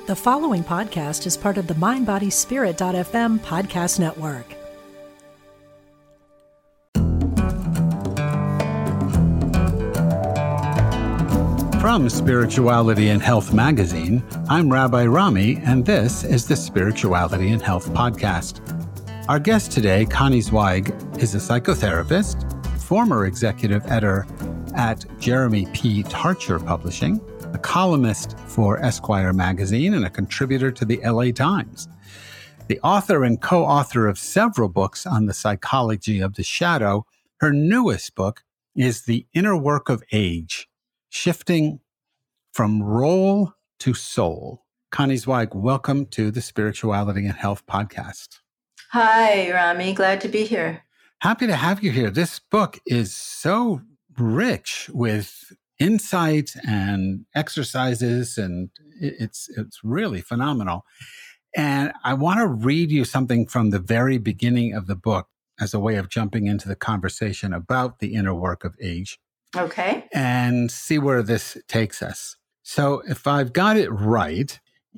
The following podcast is part of the MindBodySpirit.fm podcast network. From Spirituality and Health magazine, I'm Rabbi Rami, and this is the Spirituality and Health podcast. Our guest today, Connie Zweig, is a psychotherapist, former executive editor at Jeremy P. Tarcher Publishing, a columnist for Esquire magazine, and a contributor to the LA Times. The author and co-author of several books on the psychology of the shadow, her newest book is The Inner Work of Age, Shifting from Role to Soul. Connie Zweig, welcome to the Spirituality and Health podcast. Hi, Rami. Glad to be here. Happy to have you here. This book is so rich with insights and exercises, and it's really phenomenal. And I want to read you something from the very beginning of the book as a way of jumping into the conversation about the inner work of age. Okay. And see where this takes us. So if I've got it right,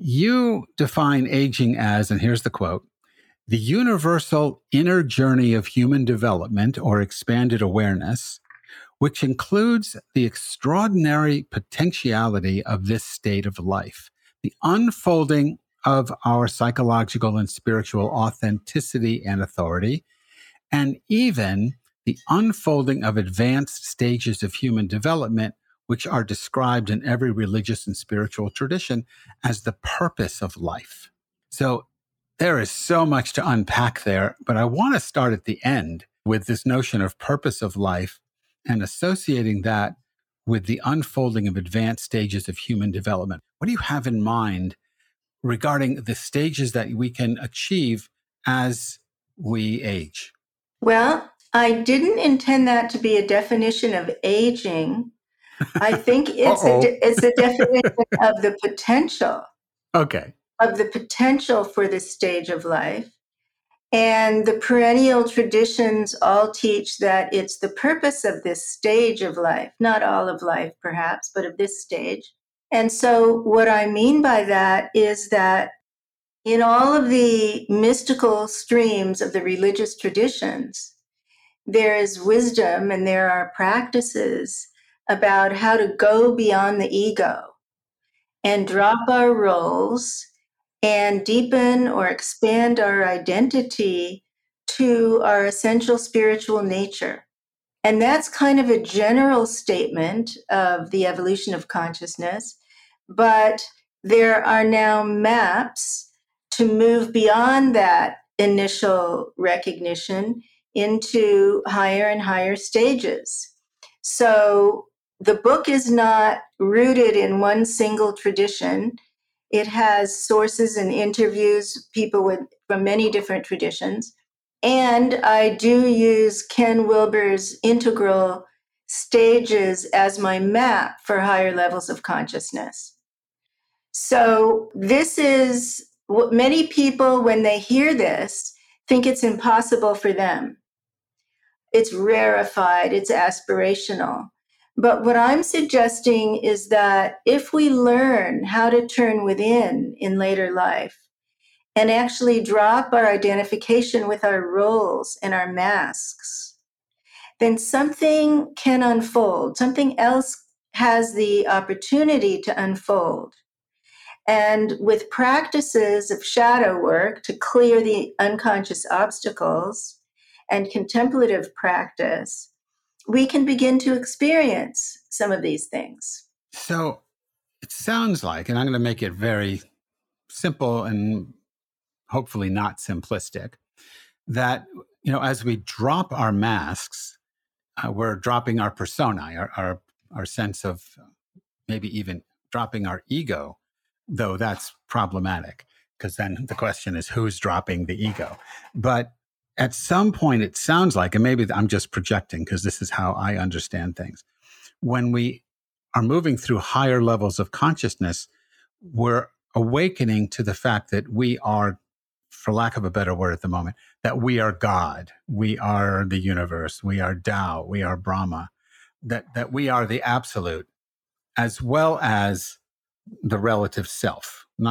you define aging as, and here's the quote, the universal inner journey of human development or expanded awareness, which includes the extraordinary potentiality of this state of life, the unfolding of our psychological and spiritual authenticity and authority, and even the unfolding of advanced stages of human development, which are described in every religious and spiritual tradition as the purpose of life. So there is so much to unpack there, but I want to start at the end with this notion of purpose of life and associating that with the unfolding of advanced stages of human development. What do you have in mind regarding the stages that we can achieve as we age? Well, I didn't intend that to be a definition of aging. I think it's a definition of the potential. Okay. Of the potential for this stage of life. And the perennial traditions all teach that it's the purpose of this stage of life, not all of life perhaps, but of this stage. And so what I mean by that is that in all of the mystical streams of the religious traditions, there is wisdom and there are practices about how to go beyond the ego and drop our roles and deepen or expand our identity to our essential spiritual nature. And that's kind of a general statement of the evolution of consciousness, but there are now maps to move beyond that initial recognition into higher and higher stages. So the book is not rooted in one single tradition. It has sources and interviews, people from many different traditions. And I do use Ken Wilber's integral stages as my map for higher levels of consciousness. So this is what many people, when they hear this, think it's impossible for them. It's rarefied, it's aspirational. But what I'm suggesting is that if we learn how to turn within in later life and actually drop our identification with our roles and our masks, then something can unfold. Something else has the opportunity to unfold. And with practices of shadow work to clear the unconscious obstacles and contemplative practice, we can begin to experience some of these things. So it sounds like, and I'm going to make it very simple and hopefully not simplistic, that, as we drop our masks, we're dropping our persona, our sense of maybe even dropping our ego, though that's problematic because then the question is who's dropping the ego. But at some point, it sounds like, and maybe I'm just projecting because this is how I understand things, when we are moving through higher levels of consciousness, we're awakening to the fact that we are, for lack of a better word at the moment, that we are God, we are the universe, we are Tao, we are Brahma, that we are the absolute, as well as the relative self, not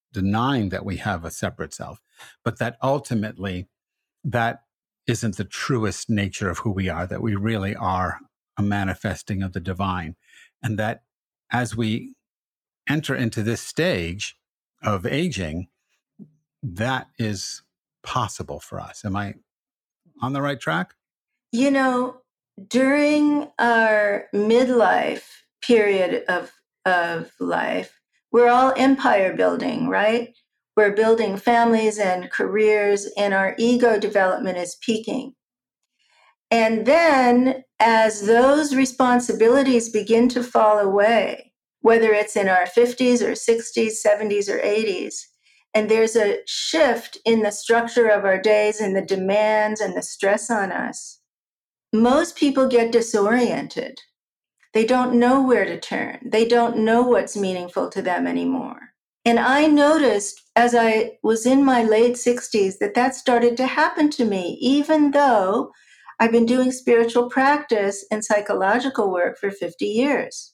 denying that we have a separate self, but that ultimately that isn't the truest nature of who we are, that we really are a manifesting of the divine. And that as we enter into this stage of aging, that is possible for us. Am I on the right track? You know, during our midlife period of life, we're all empire building, right? We're building families and careers, and our ego development is peaking. And then as those responsibilities begin to fall away, whether it's in our 50s or 60s, 70s, or 80s, and there's a shift in the structure of our days and the demands and the stress on us, most people get disoriented. They don't know where to turn. They don't know what's meaningful to them anymore. And I noticed as I was in my late 60s that started to happen to me, even though I've been doing spiritual practice and psychological work for 50 years.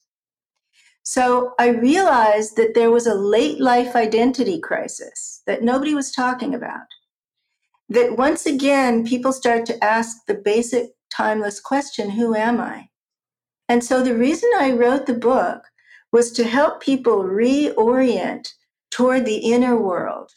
So I realized that there was a late life identity crisis that nobody was talking about. That once again, people start to ask the basic timeless question, who am I? And so the reason I wrote the book was to help people reorient toward the inner world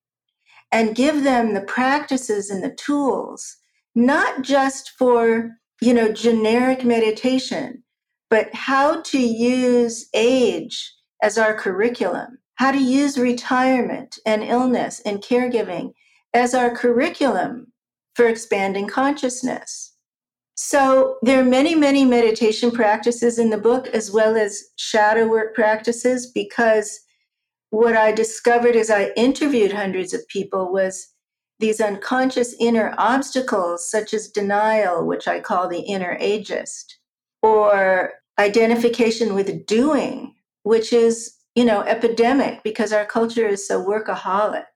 and give them the practices and the tools, not just for, generic meditation, but how to use age as our curriculum, how to use retirement and illness and caregiving as our curriculum for expanding consciousness. So there are many, many meditation practices in the book, as well as shadow work practices, because what I discovered as I interviewed hundreds of people was these unconscious inner obstacles, such as denial, which I call the inner ageist, or identification with doing, which is, epidemic because our culture is so workaholic.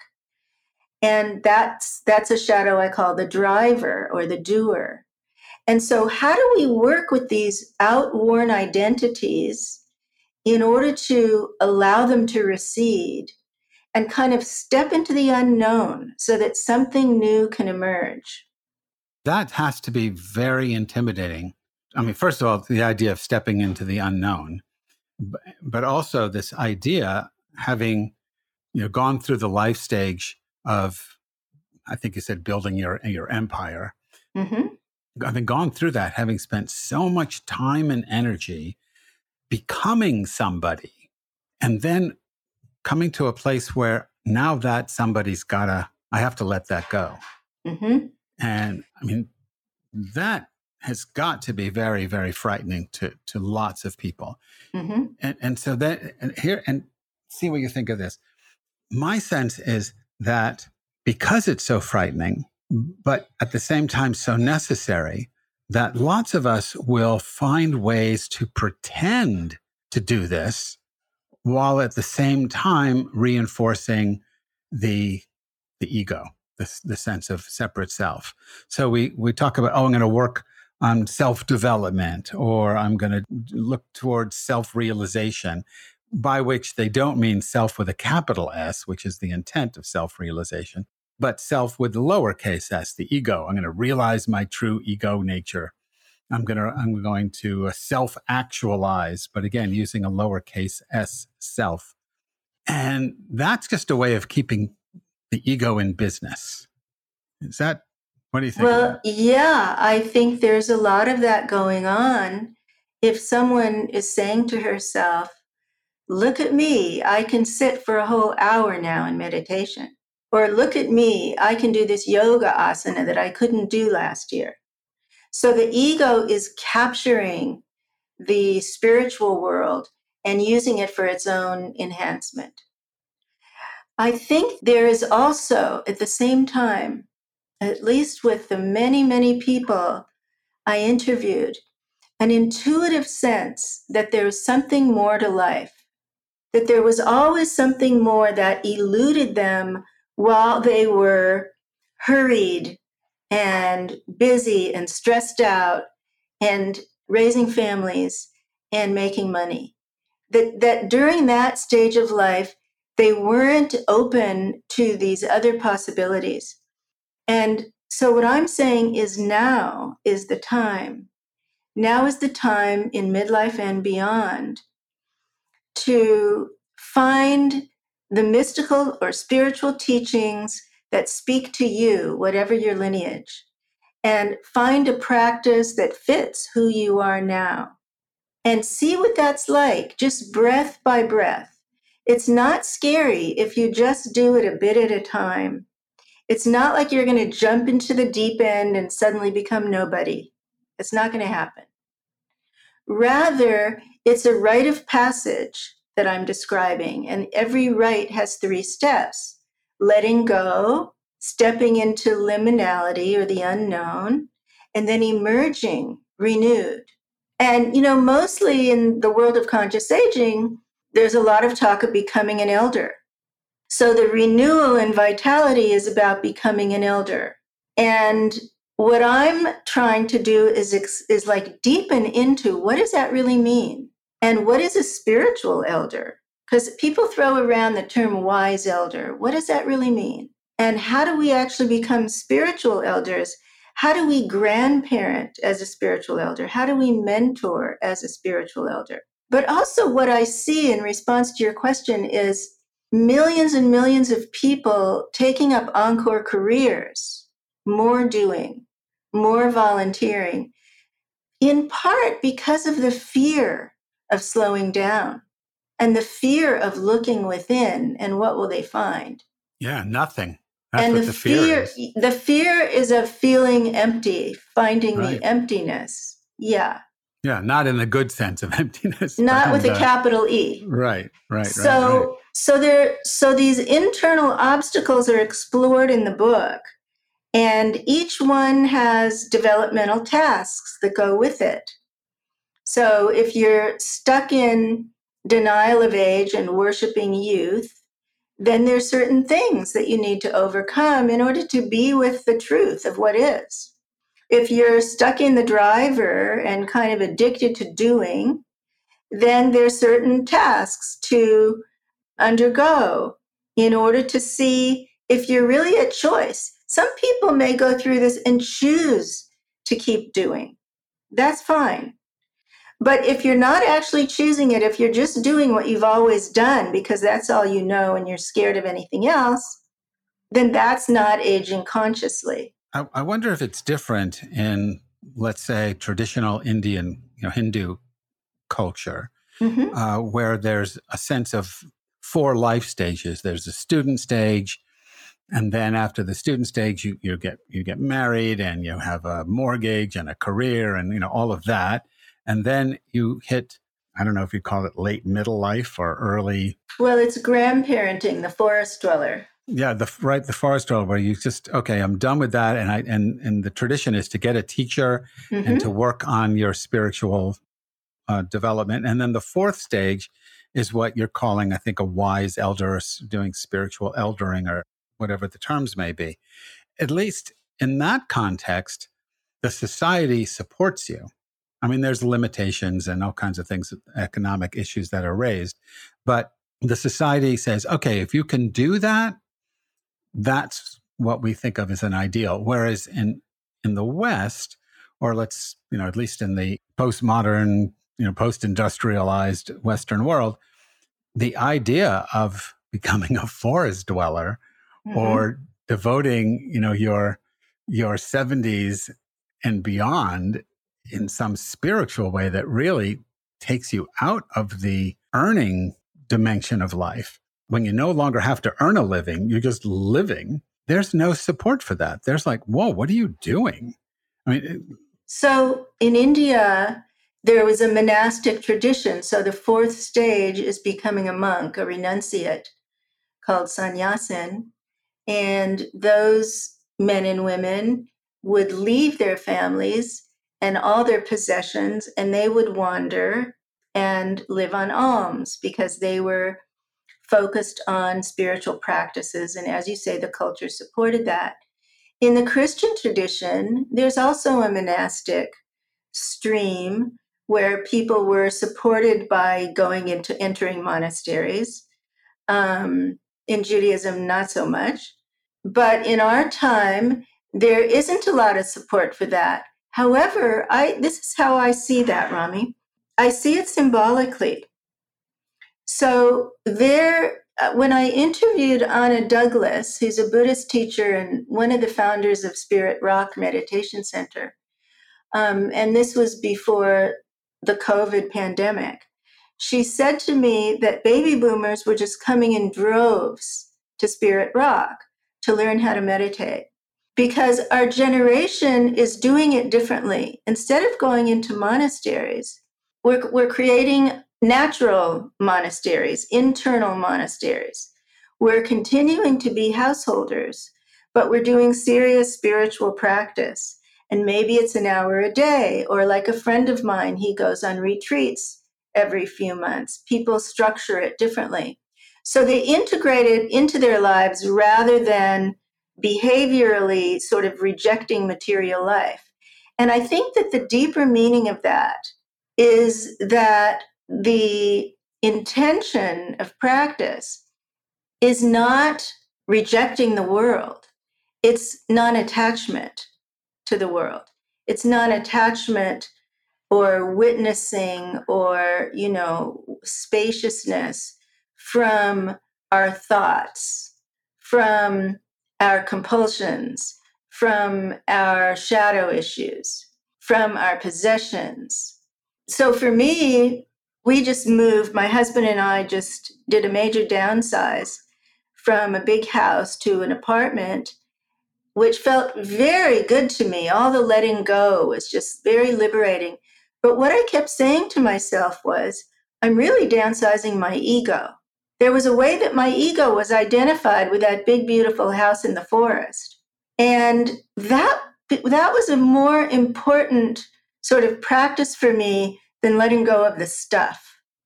And that's a shadow I call the driver or the doer. And so how do we work with these outworn identities in order to allow them to recede and kind of step into the unknown so that something new can emerge? That has to be very intimidating. I mean, first of all, the idea of stepping into the unknown, but also this idea having, gone through the life stage of, I think you said, building your empire. Mm-hmm. Having gone through that, having spent so much time and energy becoming somebody, and then coming to a place where now that somebody's I have to let that go. Mm-hmm. And I mean, that has got to be very, very frightening to lots of people. Mm-hmm. And so that, and see what you think of this. My sense is that because it's so frightening, but at the same time so necessary, that lots of us will find ways to pretend to do this while at the same time reinforcing the ego, the sense of separate self. So we talk about, I'm going to work on self-development, or I'm going to look towards self-realization, by which they don't mean self with a capital S, which is the intent of self-realization, but self with the lowercase s, the ego. I'm going to realize my true ego nature. I'm going to self-actualize, but again, using a lowercase s, self. And that's just a way of keeping the ego in business. What do you think? Well, yeah, I think there's a lot of that going on. If someone is saying to herself, look at me, I can sit for a whole hour now in meditation. Or look at me, I can do this yoga asana that I couldn't do last year. So the ego is capturing the spiritual world and using it for its own enhancement. I think there is also, at the same time, at least with the many, many people I interviewed, an intuitive sense that there is something more to life, that there was always something more that eluded them while they were hurried and busy and stressed out and raising families and making money. That during that stage of life, They weren't open to these other possibilities. And so what I'm saying is now is the time. Now is the time in midlife and beyond to find the mystical or spiritual teachings that speak to you, whatever your lineage, and find a practice that fits who you are now. And see what that's like, just breath by breath. It's not scary if you just do it a bit at a time. It's not like you're going to jump into the deep end and suddenly become nobody. It's not going to happen. Rather, it's a rite of passage that I'm describing, and every rite has 3 steps: letting go, stepping into liminality or the unknown, and then emerging renewed. And, mostly in the world of conscious aging, there's a lot of talk of becoming an elder. So the renewal and vitality is about becoming an elder. And what I'm trying to do is like deepen into what does that really mean? And what is a spiritual elder? Because people throw around the term wise elder. What does that really mean? And how do we actually become spiritual elders? How do we grandparent as a spiritual elder? How do we mentor as a spiritual elder? But also what I see in response to your question is millions and millions of people taking up encore careers, more doing, more volunteering, in part because of the fear of slowing down and the fear of looking within, and what will they find? Yeah, nothing. That's and what the fear is. The fear is of feeling empty, finding Right. the emptiness. Yeah. Yeah, not in the good sense of emptiness. Not with a capital E. Right. So these internal obstacles are explored in the book, and each one has developmental tasks that go with it. So if you're stuck in denial of age and worshiping youth, then there's certain things that you need to overcome in order to be with the truth of what is. If you're stuck in the driver and kind of addicted to doing, then there's certain tasks to undergo in order to see if you're really at choice. Some people may go through this and choose to keep doing. That's fine. But if you're not actually choosing it, if you're just doing what you've always done because that's all you know and you're scared of anything else, then that's not aging consciously. I wonder if it's different in, let's say, traditional Indian, Hindu culture, where there's a sense of 4 life stages. There's a student stage, and then after the student stage, you get married and you have a mortgage and a career and all of that, and then you hit, I don't know if you call it late middle life or early. Well, it's grandparenting, the forest dweller. Yeah, the forest dweller, where you just, okay, I'm done with that, and the tradition is to get a teacher and to work on your spiritual development. And then the 4th stage is what you're calling, I think, a wise elder, or doing spiritual eldering, or whatever the terms may be. At least in that context, the society supports you. I mean, there's limitations and all kinds of things, economic issues that are raised, but the society says, okay, if you can do that, that's what we think of as an ideal. Whereas in the West, or let's, at least in the postmodern, post-industrialized Western world, the idea of becoming a forest dweller or devoting, your 70s and beyond in some spiritual way that really takes you out of the earning dimension of life. When you no longer have to earn a living, you're just living. There's no support for that. There's like, whoa, what are you doing? I mean, so in India, there was a monastic tradition. So the 4th stage is becoming a monk, a renunciate, called sannyasin. And those men and women would leave their families and all their possessions, and they would wander and live on alms because they were focused on spiritual practices. And as you say, the culture supported that. In the Christian tradition, there's also a monastic stream where people were supported by going into entering monasteries. In Judaism, not so much. But in our time, there isn't a lot of support for that. However, this is how I see that, Rami. I see it symbolically. So when I interviewed Anna Douglas, who's a Buddhist teacher and one of the founders of Spirit Rock Meditation Center, and this was before the COVID pandemic, she said to me that baby boomers were just coming in droves to Spirit Rock to learn how to meditate because our generation is doing it differently. Instead of going into monasteries, we're creating natural monasteries, internal monasteries. We're continuing to be householders, but we're doing serious spiritual practice. And maybe it's an hour a day, or like a friend of mine, he goes on retreats every few months. People structure it differently. So they integrate it into their lives rather than behaviorally sort of rejecting material life. And I think that the deeper meaning of that is that the intention of practice is not rejecting the world. It's non-attachment to the world. It's non-attachment or witnessing or, spaciousness from our thoughts, from our compulsions, from our shadow issues, from our possessions. So for me, we just moved, my husband and I just did a major downsize from a big house to an apartment, which felt very good to me. All the letting go was just very liberating. But what I kept saying to myself was, I'm really downsizing my ego. There was a way that my ego was identified with that big, beautiful house in the forest. And that was a more important sort of practice for me than letting go of the stuff.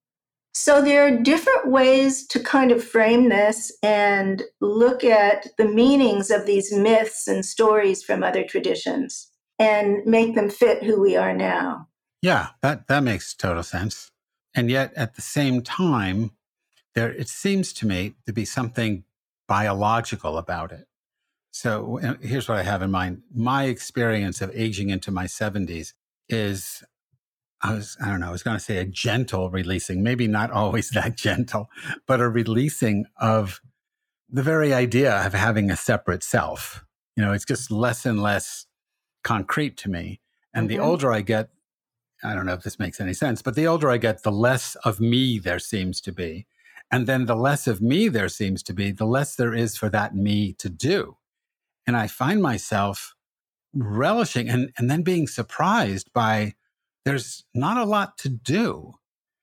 So there are different ways to kind of frame this and look at the meanings of these myths and stories from other traditions and make them fit who we are now. Yeah, that makes total sense. And yet at the same time, it seems to me to be something biological about it. So here's what I have in mind. My experience of aging into my 70s is, I was going to say a gentle releasing, maybe not always that gentle, but a releasing of the very idea of having a separate self. It's just less and less concrete to me. And the older I get, I don't know if this makes any sense, but the older I get, the less of me there seems to be. And then the less of me there seems to be, the less there is for that me to do. And I find myself relishing and then being surprised by there's not a lot to do.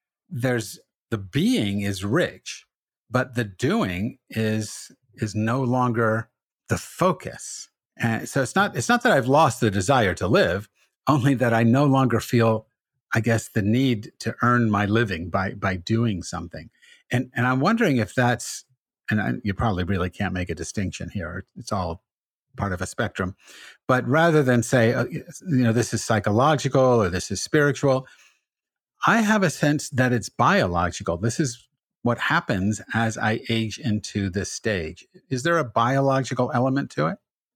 The being is rich, but the doing is no longer the focus. And so it's not that I've lost the desire to live, only that I no longer feel, I guess, the need to earn my living by doing something. And I'm wondering if that's, you probably really can't make a distinction here. It's all part of a spectrum. But rather than say, this is psychological or this is spiritual, I have a sense that it's biological. This is what happens as I age into this stage. Is there a biological element to it?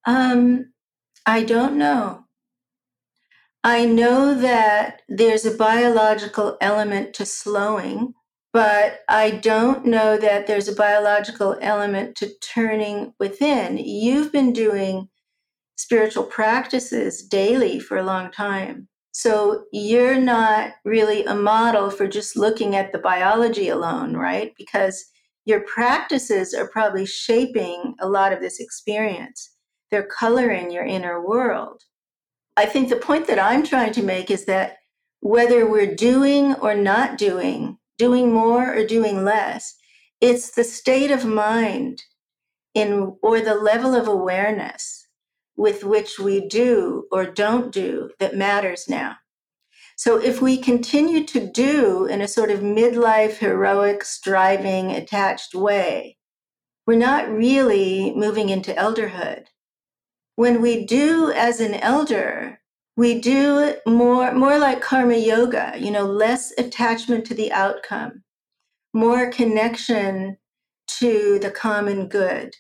I don't know. I know that there's a biological element to slowing, but I don't know that there's a biological element to turning within. You've been doing spiritual practices daily for a long time. So you're not really a model for just looking at the biology alone, right? Because your practices are probably shaping a lot of this experience. They're coloring your inner world. I think the point that I'm trying to make is that whether we're doing or not doing more or doing less, it's the state of mind or the level of awareness with which we do or don't do that matters now. So if we continue to do in a sort of midlife, heroic, striving, attached way, we're not really moving into elderhood. When we do as an elder, we do more like karma yoga, less attachment to the outcome, more connection to the common good,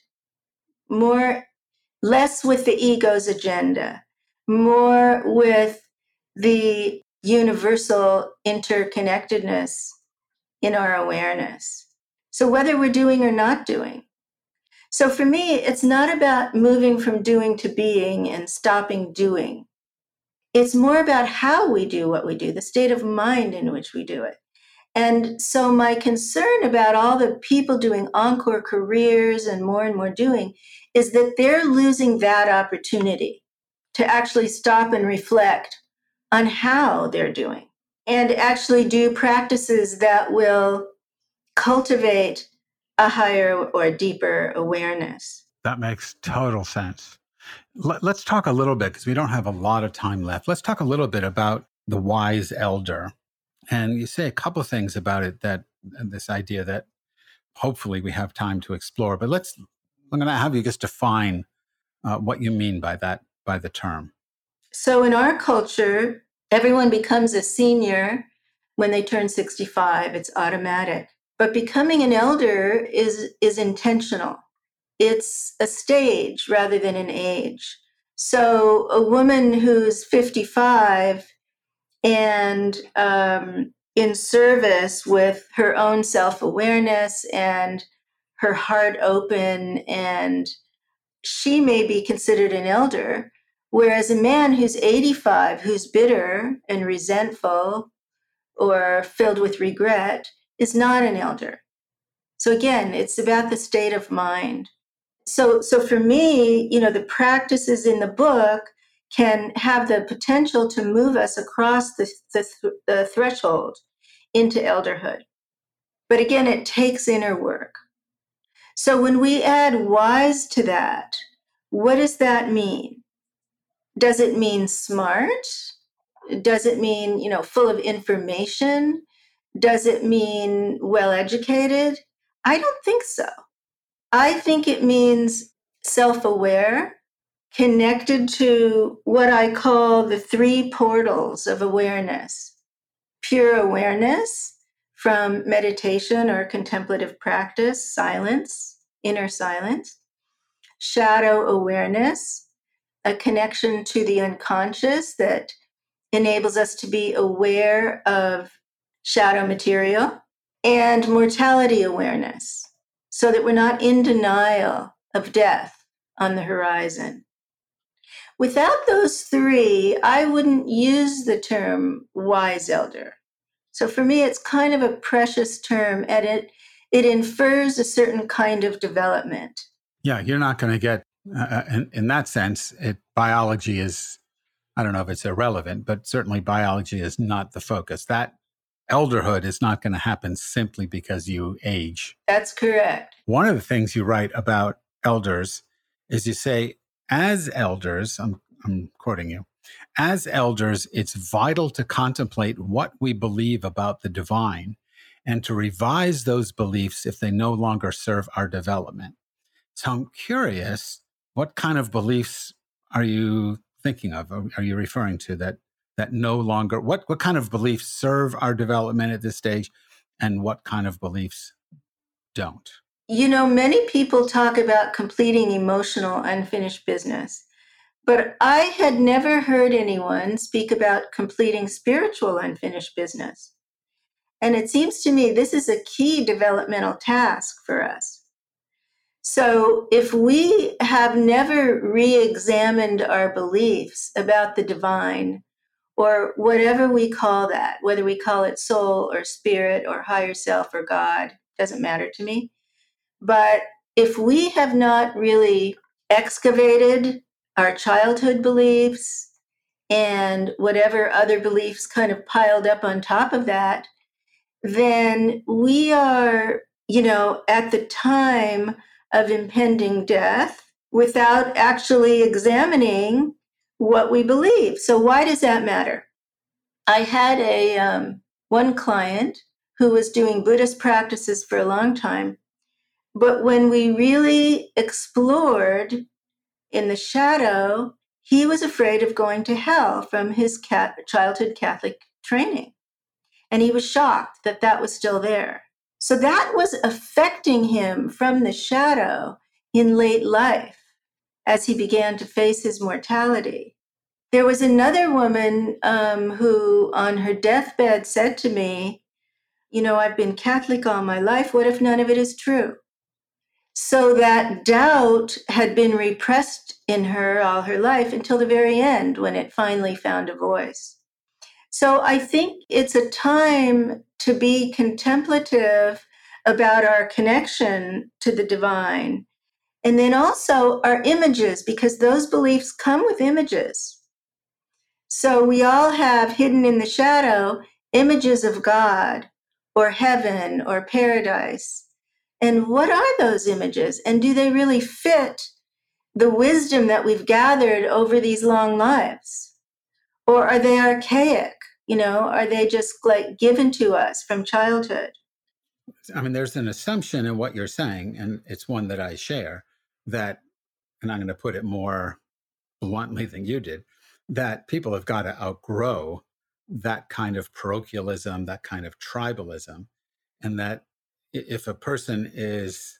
less with the ego's agenda, more with the universal interconnectedness in our awareness. So whether we're doing or not doing. So for me, it's not about moving from doing to being and stopping doing. It's more about how we do what we do, the state of mind in which we do it. And so my concern about all the people doing encore careers and more doing is that they're losing that opportunity to actually stop and reflect on how they're doing and actually do practices that will cultivate a higher or deeper awareness. That makes total sense. Let's talk a little bit, because we don't have a lot of time left. Let's talk a little bit about the wise elder. And you say a couple of things about it, that this idea that hopefully we have time to explore. But I'm going to have you just define what you mean by that, by the term. So in our culture, everyone becomes a senior when they turn 65. It's automatic. But becoming an elder is intentional. It's a stage rather than an age. So a woman who's 55 and in service with her own self-awareness and her heart open, and she may be considered an elder, whereas a man who's 85, who's bitter and resentful or filled with regret, is not an elder. So again, it's about the state of mind. So for me, the practices in the book can have the potential to move us across the threshold into elderhood. But again, it takes inner work. So when we add wise to that, what does that mean? Does it mean smart? Does it mean, full of information? Does it mean well-educated? I don't think so. I think it means self-aware, connected to what I call the 3 portals of awareness. Pure awareness from meditation or contemplative practice, silence, inner silence. Shadow awareness, a connection to the unconscious that enables us to be aware of shadow material. And mortality awareness, so that we're not in denial of death on the horizon. Without those 3, I wouldn't use the term wise elder. So for me, it's kind of a precious term, and it infers a certain kind of development. Yeah, you're not going to get, in that sense, biology is, I don't know if it's irrelevant, but certainly biology is not the focus. That elderhood is not going to happen simply because you age. That's correct. One of the things you write about elders is you say, as elders, I'm quoting you, as elders, it's vital to contemplate what we believe about the divine and to revise those beliefs if they no longer serve our development. So I'm curious, what kind of beliefs are you thinking of? Are you referring to that no longer, what kind of beliefs serve our development at this stage and what kind of beliefs don't? Many people talk about completing emotional unfinished business, but I had never heard anyone speak about completing spiritual unfinished business. And it seems to me this is a key developmental task for us. So if we have never re-examined our beliefs about the divine, or whatever we call that, whether we call it soul or spirit or higher self or God, doesn't matter to me. But if we have not really excavated our childhood beliefs and whatever other beliefs kind of piled up on top of that, then we are, at the time of impending death without actually examining what we believe. So why does that matter? I had one client who was doing Buddhist practices for a long time, but when we really explored in the shadow, he was afraid of going to hell from his childhood Catholic training. And he was shocked that that was still there. So that was affecting him from the shadow in late life as he began to face his mortality. There was another woman who, on her deathbed, said to me, I've been Catholic all my life. What if none of it is true? So that doubt had been repressed in her all her life until the very end, when it finally found a voice. So I think it's a time to be contemplative about our connection to the divine. And then also our images, because those beliefs come with images. So we all have hidden in the shadow images of God or heaven or paradise. And what are those images? And do they really fit the wisdom that we've gathered over these long lives? Or are they archaic? Are they just like given to us from childhood? I mean, there's an assumption in what you're saying, and it's one that I share, that, and I'm going to put it more bluntly than you did, that people have got to outgrow that kind of parochialism, that kind of tribalism, and that if a person is,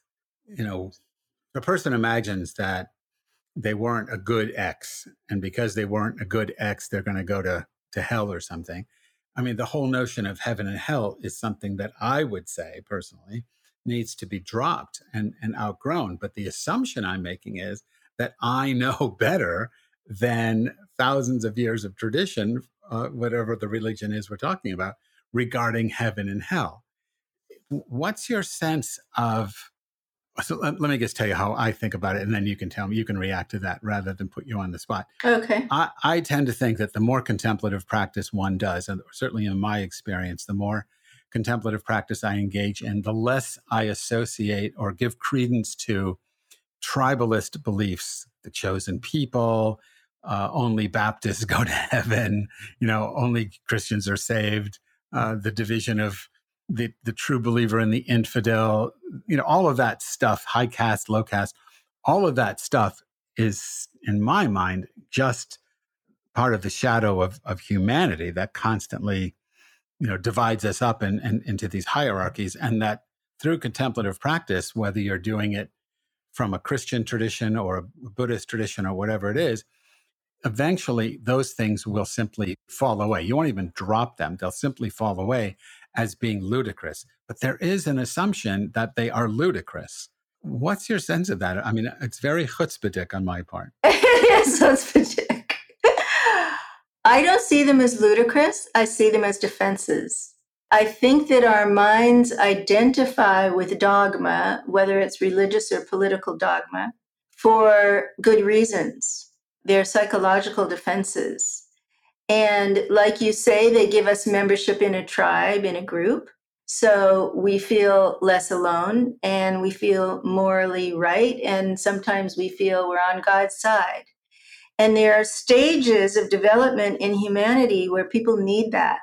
a person imagines that they weren't a good X, and because they weren't a good X, they're going to go to hell or something. I mean, the whole notion of heaven and hell is something that I would say personally needs to be dropped and outgrown. But the assumption I'm making is that I know better than thousands of years of tradition, whatever the religion is we're talking about, regarding heaven and hell. What's your sense of, so let me just tell you how I think about it, and then you can tell me, you can react to that rather than put you on the spot. Okay. I tend to think that the more contemplative practice one does, and certainly in my experience, the more contemplative practice I engage in, the less I associate or give credence to tribalist beliefs, the chosen people, only Baptists go to heaven, only Christians are saved, the division of the true believer and the infidel, all of that stuff, high caste, low caste, all of that stuff is, in my mind, just part of the shadow of humanity that constantly, divides us up and into these hierarchies. And that through contemplative practice, whether you're doing it from a Christian tradition or a Buddhist tradition or whatever it is, eventually those things will simply fall away. You won't even drop them. They'll simply fall away as being ludicrous. But there is an assumption that they are ludicrous. What's your sense of that? I mean, it's very chutzpahdik on my part. Yes, chutzpahdik. I don't see them as ludicrous. I see them as defenses. I think that our minds identify with dogma, whether it's religious or political dogma, for good reasons. They're psychological defenses. And like you say, they give us membership in a tribe, in a group. So we feel less alone and we feel morally right. And sometimes we feel we're on God's side. And there are stages of development in humanity where people need that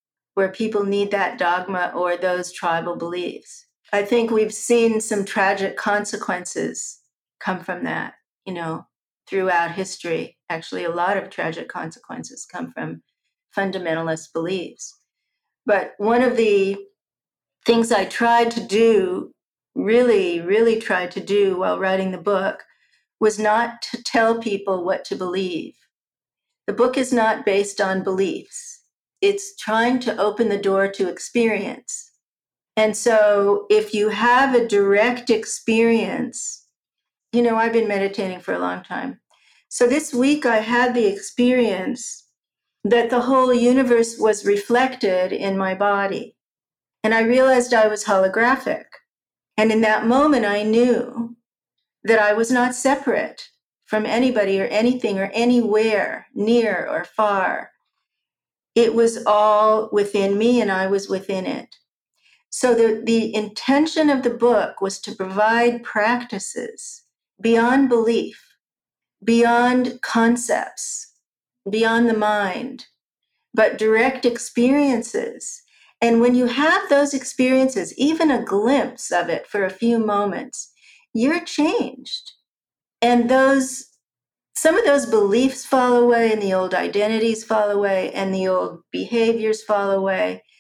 dogma or those tribal beliefs. I think we've seen some tragic consequences come from that, throughout history. Actually, a lot of tragic consequences come from fundamentalist beliefs. But one of the things I tried to do, really, really tried to do while writing the book, was not to tell people what to believe. The book is not based on beliefs. It's trying to open the door to experience. And so if you have a direct experience, I've been meditating for a long time. So this week I had the experience that the whole universe was reflected in my body. And I realized I was holographic. And in that moment, I knew that I was not separate from anybody or anything or anywhere, near or far. It was all within me and I was within it. So the intention of the book was to provide practices beyond belief, beyond concepts, beyond the mind, but direct experiences. And when you have those experiences, even a glimpse of it for a few moments, you're changed. And some of those beliefs fall away, and the old identities fall away, and the old behaviors fall away.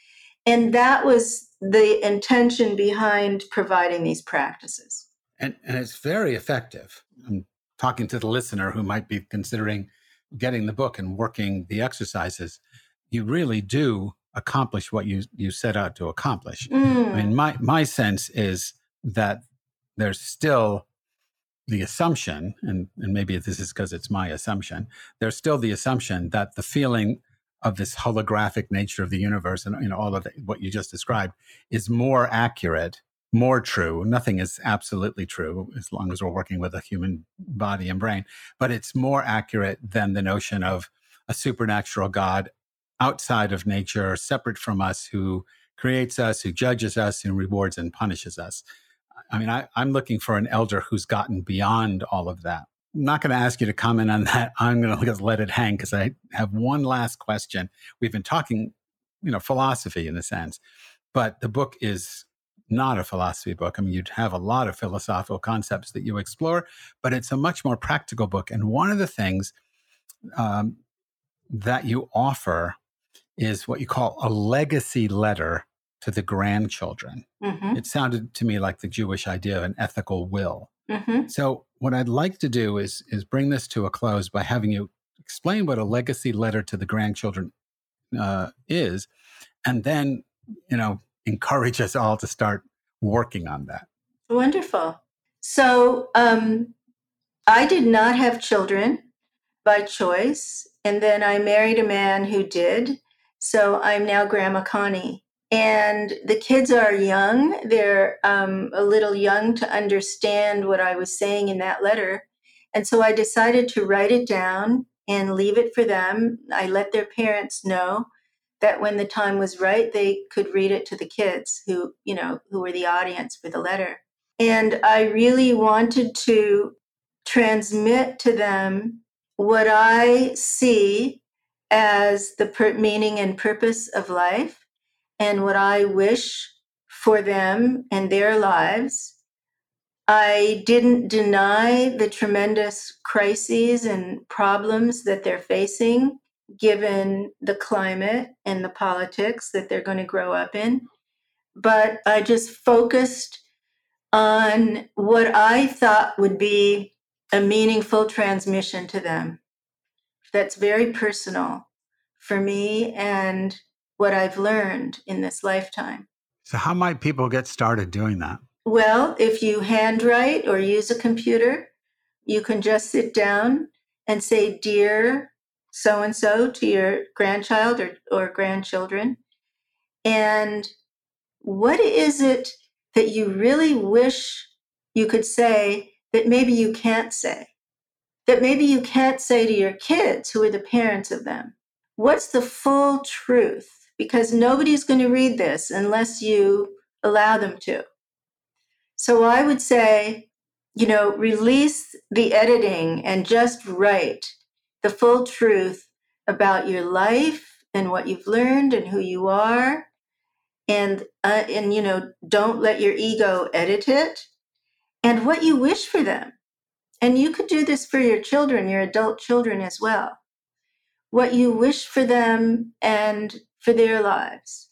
And that was the intention behind providing these practices. And it's very effective. I'm talking to the listener who might be considering getting the book and working the exercises. You really do accomplish what you set out to accomplish. I mean, my sense is that there's still the assumption, and maybe this is because it's my assumption, there's still the assumption that the feeling of this holographic nature of the universe and all of what you just described is more accurate, more true. Nothing is absolutely true as long as we're working with a human body and brain, but it's more accurate than the notion of a supernatural God outside of nature, separate from us, who creates us, who judges us, who rewards and punishes us. I mean, I'm looking for an elder who's gotten beyond all of that. I'm not going to ask you to comment on that. I'm going to let it hang because I have one last question. We've been talking, philosophy in a sense, but the book is not a philosophy book. I mean, you'd have a lot of philosophical concepts that you explore, but it's a much more practical book. And one of the things that you offer is what you call a legacy letter to the grandchildren. Mm-hmm. It sounded to me like the Jewish idea of an ethical will. Mm-hmm. So what I'd like to do is bring this to a close by having you explain what a legacy letter to the grandchildren is, and then, encourage us all to start working on that. Wonderful. So I did not have children by choice, and then I married a man who did. So I'm now Grandma Connie. And the kids are young. They're a little young to understand what I was saying in that letter. And so I decided to write it down and leave it for them. I let their parents know that when the time was right, they could read it to the kids who were the audience for the letter. And I really wanted to transmit to them what I see as the meaning and purpose of life, and what I wish for them and their lives. I didn't deny the tremendous crises and problems that they're facing, given the climate and the politics that they're going to grow up in. But I just focused on what I thought would be a meaningful transmission to them. That's very personal for me and what I've learned in this lifetime. So how might people get started doing that? Well, if you handwrite or use a computer, you can just sit down and say, "Dear so-and-so," to your grandchild or grandchildren. And what is it that you really wish you could say that maybe you can't say? That maybe you can't say to your kids who are the parents of them? What's the full truth? Because nobody's going to read this unless you allow them to. So I would say, release the editing and just write the full truth about your life and what you've learned and who you are. And don't let your ego edit it, and what you wish for them. And you could do this for your children, your adult children as well. What you wish for them and for their lives,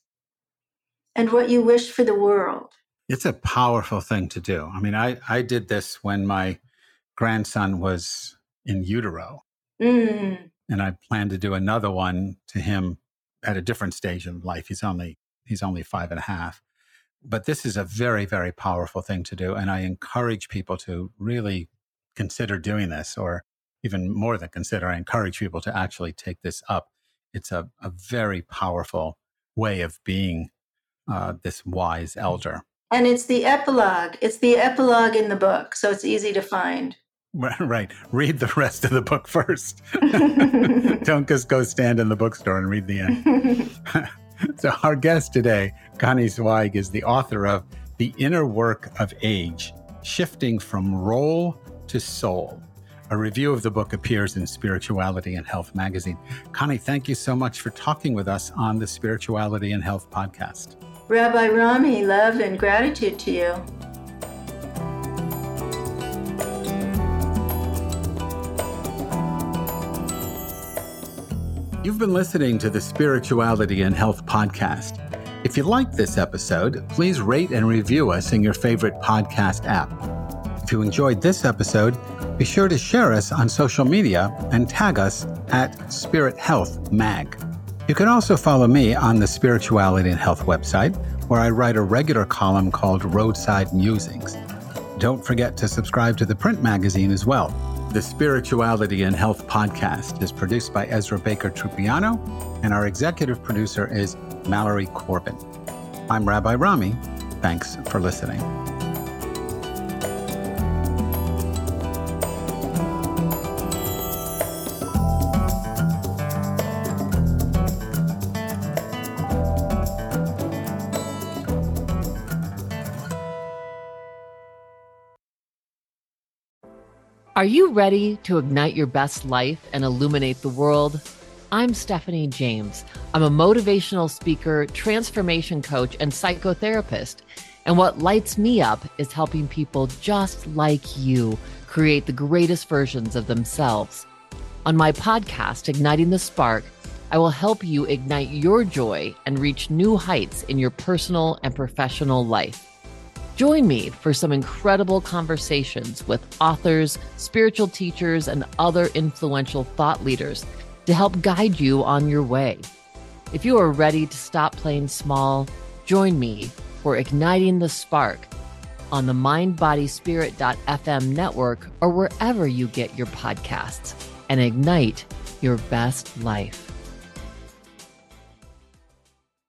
and what you wish for the world. It's a powerful thing to do. I mean, I did this when my grandson was in utero. And I plan to do another one to him at a different stage of life. He's only 5.5. But this is a very, very powerful thing to do. And I encourage people to really consider doing this, or even more than consider, I encourage people to actually take this up. It's a very powerful way of being this wise elder. And it's the epilogue. It's the epilogue in the book, so it's easy to find. Right. Read the rest of the book first. Don't just go stand in the bookstore and read the end. So our guest today, Connie Zweig, is the author of The Inner Work of Age, Shifting from Role to Soul. A review of the book appears in Spirituality and Health magazine. Connie, thank you so much for talking with us on the Spirituality and Health podcast. Rabbi Rami, love and gratitude to you. You've been listening to the Spirituality and Health podcast. If you like this episode, please rate and review us in your favorite podcast app. If you enjoyed this episode, be sure to share us on social media and tag us at Spirit Health Mag. You can also follow me on the Spirituality and Health website, where I write a regular column called Roadside Musings. Don't forget to subscribe to the print magazine as well. The Spirituality and Health podcast is produced by Ezra Baker Trupiano, and our executive producer is Mallory Corbin. I'm Rabbi Rami. Thanks for listening. Are you ready to ignite your best life and illuminate the world? I'm Stephanie James. I'm a motivational speaker, transformation coach, and psychotherapist. And what lights me up is helping people just like you create the greatest versions of themselves. On my podcast, Igniting the Spark, I will help you ignite your joy and reach new heights in your personal and professional life. Join me for some incredible conversations with authors, spiritual teachers, and other influential thought leaders to help guide you on your way. If you are ready to stop playing small, join me for Igniting the Spark on the mindbodyspirit.fm network or wherever you get your podcasts, and ignite your best life.